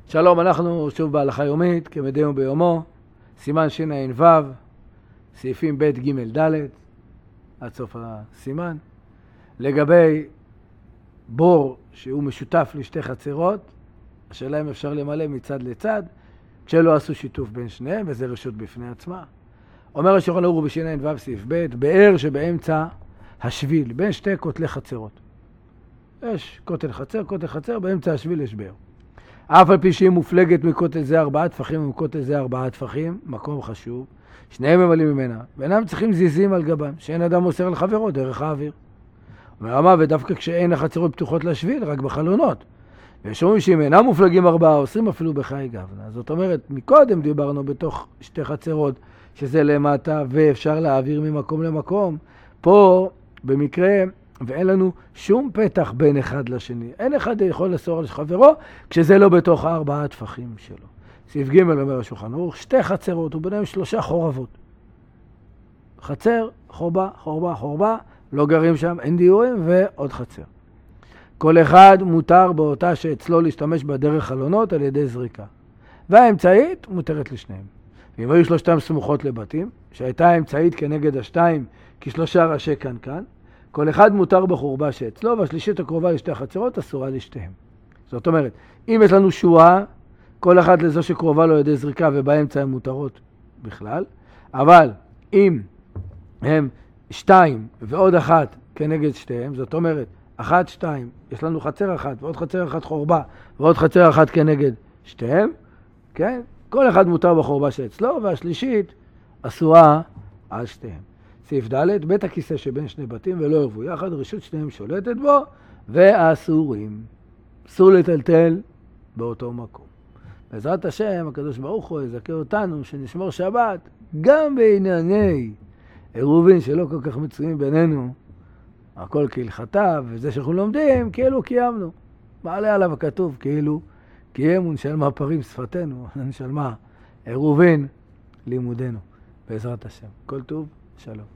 שלום, אנחנו שוב בהלכה יומית, כמדי יום ביומו, סימן שע"ו, סעיפים ב' ג' ד', עד סוף הסימן. לגבי בור שהוא משותף לשתי חצרות, השאלה אם אפשר למלא מצד לצד, כשלא עשו שיתוף בין שניהם, וזה רשות בפני עצמה. אומר השולחן ערוך בשע"ו סעיף ב', באר שבאמצע השביל, בין שתי כותלי חצרות. יש כותל חצר, באמצע השביל יש באר. אף על פי שהיא מופלגת מכותל זה 4 טפחים ומכותל זה 4 טפחים, מקום חשוב, שניהם ממלאים ממנה, ואינם צריכים זיזים על גבם, שאין אדם מוסר לחברו דרך האוויר. אומר רמה, ודווקא כשאין החצרות פתוחות לשביל, רק בחלונות. ויש אומרים שאם אינם מופלגים 4, עושים אפילו בחי גבנה. זאת אומרת, מקודם דיברנו בתוך שתי חצרות, שזה למטה ואפשר להעביר ממקום למקום. פה, במקרה, ואין לנו שום פתח בין אחד לשני. אין אחד יכול לסור על חברו, כשזה לא בתוך 4 הטפחים שלו. סעיף ג' אומר השולחן ערוך, 2 חצרות, וביניהם 3 חורבות. חצר, חורבה, לא גרים שם, אין דיורים, ועוד חצר. כל אחד מותר באותה שאצלו להשתמש בדרך חלונות על ידי זריקה. והאמצעית מותרת לשניהם. ואם היו 3 סמוכות לבתים, שהייתה האמצעית כנגד השתיים, כ3 ראשי כאן, כל אחד מותר בחורבה שאצלו, והשלישית הקרובה לשתי החצרות אסורה לשתיהם. זאת אומרת, אם יש לנו שורה, כל אחד לזו שקרובה לו על ידי זריקה, ובאמצע הן מותרות בכלל, אבל אם הם 2 ועוד 1 כנגד שתיהם, זאת אומרת, 1, 2, יש לנו חצר 1 ועוד חצר 1 חורבה, ועוד חצר 1 כנגד שתיהם, כן? כל אחד מותר בחורבה שאצלו, והשלישית אסורה על שתיהם. סעיף ד', בית הכיסא שבין שני בתים ולא ירבו יחד, רשות שניהם שולטת בו, ואסורים. אסור לטלטל באותו מקום. בעזרת השם, הקדוש ברוך הוא יזכה אותנו שנשמור שבת, גם בענייני עירובין שלא כל כך מצויים בינינו, הכל כהלכתה, וזה שאנחנו לומדים, כאילו קיימנו. מעלה עליו הכתוב, כאילו קיים ונשלמה פרים שפתנו, נשלמה עירובין לימודנו. בעזרת השם. כל טוב, שלום.